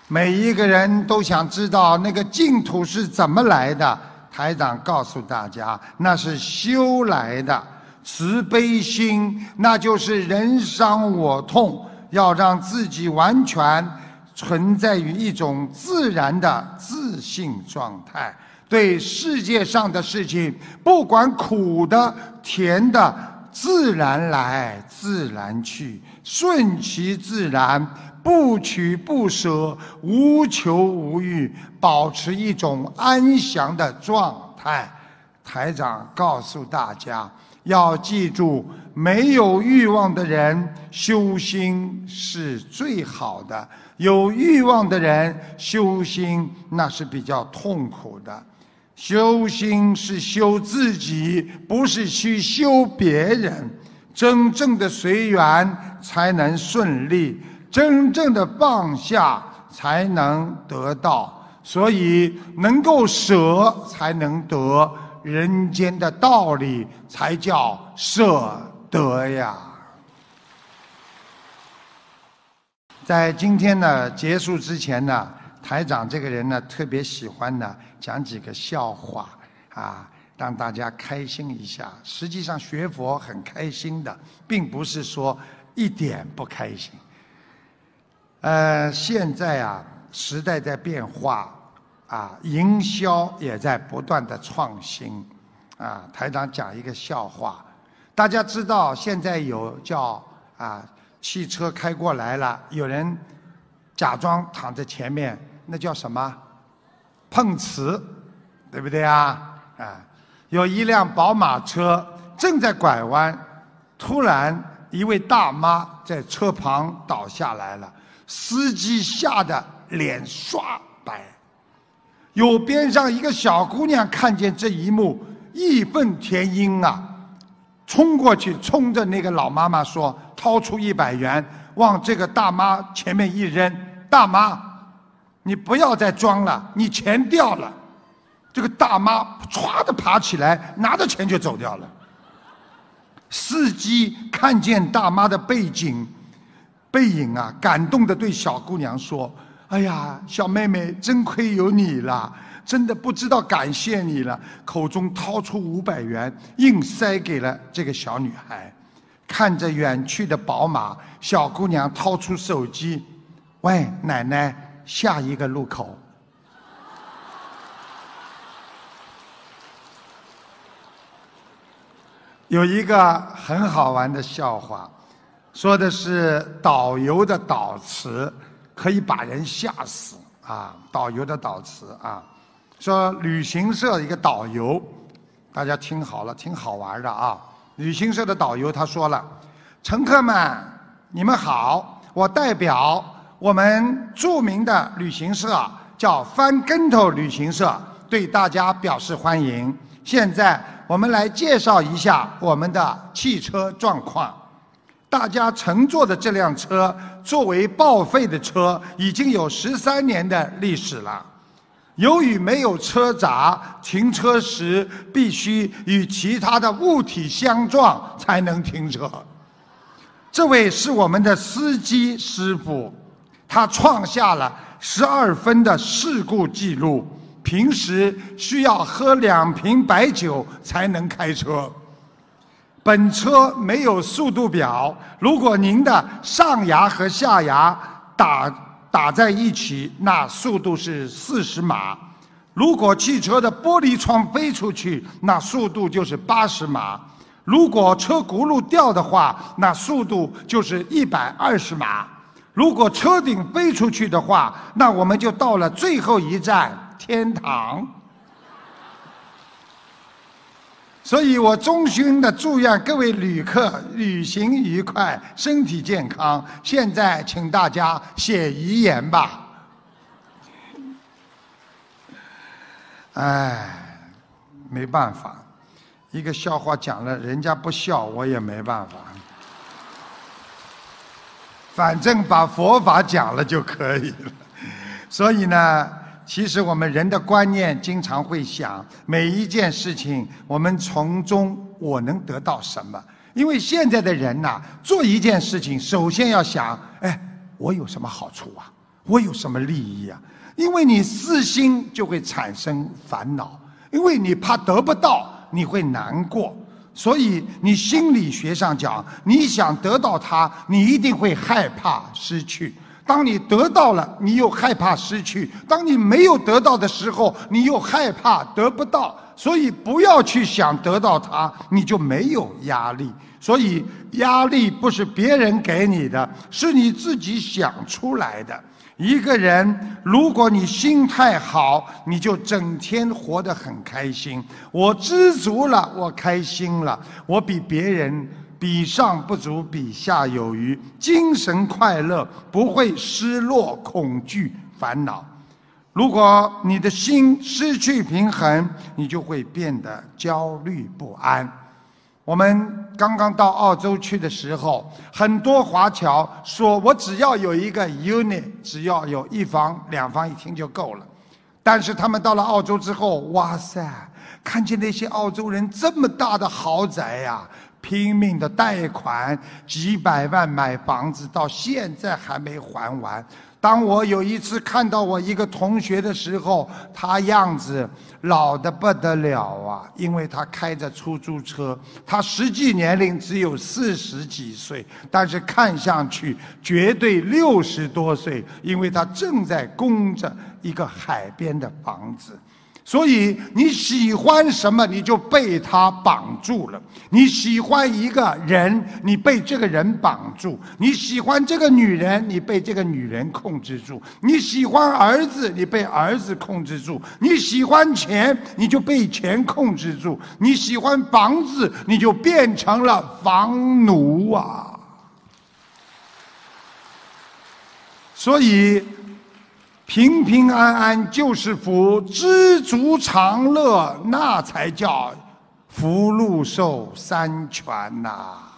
每一个人都想知道那个净土是怎么来的。台长告诉大家，那是修来的。慈悲心，那就是人伤我痛，要让自己完全存在于一种自然的自信状态。对世界上的事情，不管苦的、甜的，自然来，自然去，顺其自然，不取不舍，无求无欲，保持一种安详的状态。台长告诉大家，要记住，没有欲望的人修心是最好的，有欲望的人修心那是比较痛苦的。修心是修自己，不是去修别人。真正的随缘才能顺利，真正的放下才能得到。所以能够舍才能得，人间的道理才叫舍得呀。在今天呢结束之前呢，台长这个人呢特别喜欢呢讲几个笑话啊，让大家开心一下。实际上学佛很开心的，并不是说一点不开心。现在啊时代在变化啊，营销也在不断的创新啊。台长讲一个笑话，大家知道现在有叫汽车开过来了，有人假装躺在前面，那叫什么？碰瓷，对不对啊？有一辆宝马车正在拐弯，突然一位大妈在车旁倒下来了，司机吓得脸刷白。有边上一个小姑娘看见这一幕，义愤填膺啊，冲过去冲着那个老妈妈说，掏出100元往这个大妈前面一扔，大妈你不要再装了，你钱掉了。这个大妈唰的爬起来，拿着钱就走掉了。司机看见大妈的背影啊，感动地对小姑娘说，哎呀，小妹妹，真亏有你了，真的不知道感谢你了。口中掏出500元，硬塞给了这个小女孩。看着远去的宝马，小姑娘掏出手机，喂，奶奶，下一个路口。有一个很好玩的笑话，说的是导游的导词可以把人吓死啊！导游的导词啊，说旅行社一个导游，大家听好了，挺好玩的啊。旅行社的导游他说了：“乘客们，你们好，我代表我们著名的旅行社叫翻跟头旅行社，对大家表示欢迎。现在我们来介绍一下我们的汽车状况。大家乘坐的这辆车作为报废的车，已经有13年的历史了。由于没有车闸，停车时必须与其他的物体相撞才能停车。这位是我们的司机师傅，他创下了12分的事故记录。平时需要喝2瓶白酒才能开车。本车没有速度表，如果您的上牙和下牙打在一起，那速度是40码。如果汽车的玻璃窗飞出去，那速度就是80码。如果车轱辘掉的话，那速度就是120码。如果车顶飞出去的话，那我们就到了最后一站天堂。所以我衷心的祝愿各位旅客旅行愉快，身体健康。现在请大家写遗言吧。没办法，一个笑话讲了，人家不笑，我也没办法。反正把佛法讲了就可以了。所以呢，其实我们人的观念经常会想，每一件事情我们从中我能得到什么？因为现在的人呐，做一件事情首先要想，我有什么好处啊？ 我有什么利益啊？因为你私心就会产生烦恼，因为你怕得不到，你会难过。所以你心理学上讲，你想得到它，你一定会害怕失去。当你得到了，你又害怕失去；当你没有得到的时候，你又害怕得不到。所以不要去想得到它，你就没有压力。所以压力不是别人给你的，是你自己想出来的。一个人，如果你心态好，你就整天活得很开心。我知足了，我开心了，我比别人比上不足，比下有余，精神快乐，不会失落、恐惧、烦恼。如果你的心失去平衡，你就会变得焦虑不安。我们刚刚到澳洲去的时候，很多华侨说我只要有一个 unit， 只要有1房2房1厅就够了。但是他们到了澳洲之后，哇塞，看见那些澳洲人这么大的豪宅呀，拼命的贷款，几百万买房子，到现在还没还完。当我有一次看到我一个同学的时候，他样子老得不得了啊，因为他开着出租车，他实际年龄只有40几岁，但是看上去绝对60多岁，因为他正在供着一个海边的房子。所以你喜欢什么，你就被他绑住了。你喜欢一个人，你被这个人绑住；你喜欢这个女人，你被这个女人控制住；你喜欢儿子，你被儿子控制住；你喜欢钱，你就被钱控制住；你喜欢房子，你就变成了房奴啊！所以平平安安就是福，知足常乐，那才叫福禄寿3全呐。